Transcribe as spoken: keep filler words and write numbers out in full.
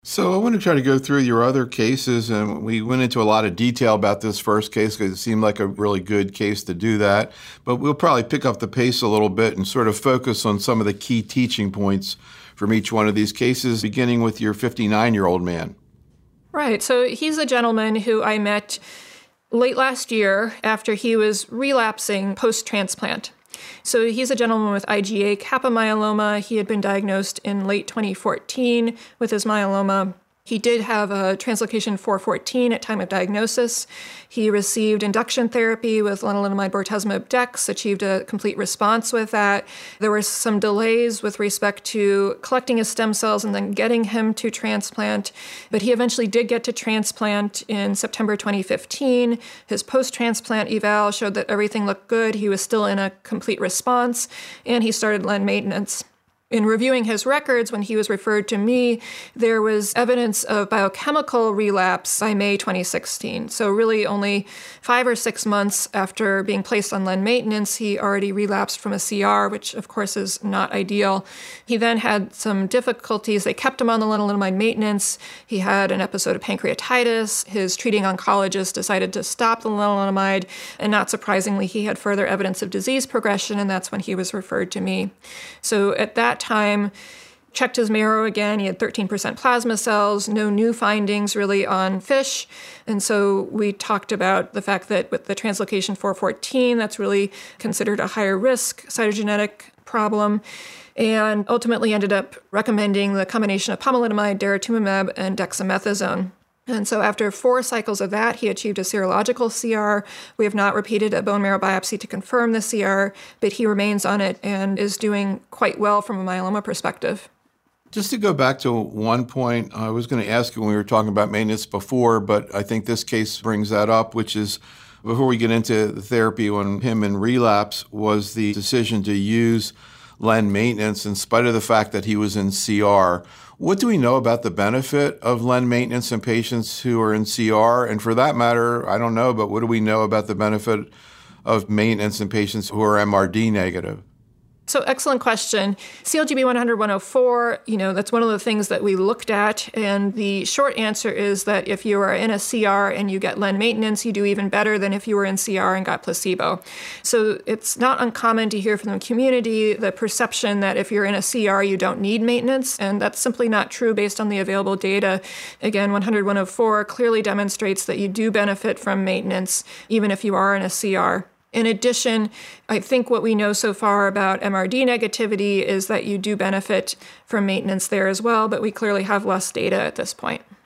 So I want to try to go through your other cases, and we went into a lot of detail about this first case because it seemed like a really good case to do that. But we'll probably pick up the pace a little bit and sort of focus on some of the key teaching points from each one of these cases, beginning with your fifty-nine-year-old man. Right. So he's a gentleman who I met late last year after he was relapsing post-transplant. So he's a gentleman with I G A kappa myeloma. He had been diagnosed in late twenty fourteen with his myeloma. He did have a translocation four fourteen at time of diagnosis. He received induction therapy with lenalidomide bortezomib dex, achieved a complete response with that. There were some delays with respect to collecting his stem cells and then getting him to transplant, but he eventually did get to transplant in September twenty fifteen. His post-transplant eval showed that everything looked good. He was still in a complete response, and he started len maintenance. In reviewing his records, when he was referred to me, there was evidence of biochemical relapse by May twenty sixteen. So really only five or six months after being placed on len maintenance, he already relapsed from a C R, which of course is not ideal. He then had some difficulties. They kept him on the lenalidomide maintenance. He had an episode of pancreatitis. His treating oncologist decided to stop the lenalidomide, and not surprisingly, he had further evidence of disease progression, and that's when he was referred to me. So at that time, checked his marrow again. He had thirteen percent plasma cells, no new findings really on FISH. And so we talked about the fact that with the translocation four fourteen, that's really considered a higher risk cytogenetic problem, and ultimately ended up recommending the combination of pomalidomide, daratumumab, and dexamethasone. And so after four cycles of that, he achieved a serological C R. We have not repeated a bone marrow biopsy to confirm the C R, but he remains on it and is doing quite well from a myeloma perspective. Just to go back to one point, I was going to ask you when we were talking about maintenance before, but I think this case brings that up, which is before we get into the therapy on him in relapse, was the decision to use len maintenance in spite of the fact that he was in C R. What do we know about the benefit of len maintenance in patients who are in C R? And for that matter, I don't know, but what do we know about the benefit of maintenance in patients who are M R D negative? So excellent question. C L G B one hundred, one oh four, you know, that's one of the things that we looked at. And the short answer is that if you are in a C R and you get len maintenance, you do even better than if you were in C R and got placebo. So it's not uncommon to hear from the community the perception that if you're in a C R, you don't need maintenance. And that's simply not true based on the available data. Again, one hundred, one oh four clearly demonstrates that you do benefit from maintenance, even if you are in a C R. In addition, I think what we know so far about M R D negativity is that you do benefit from maintenance there as well, but we clearly have less data at this point.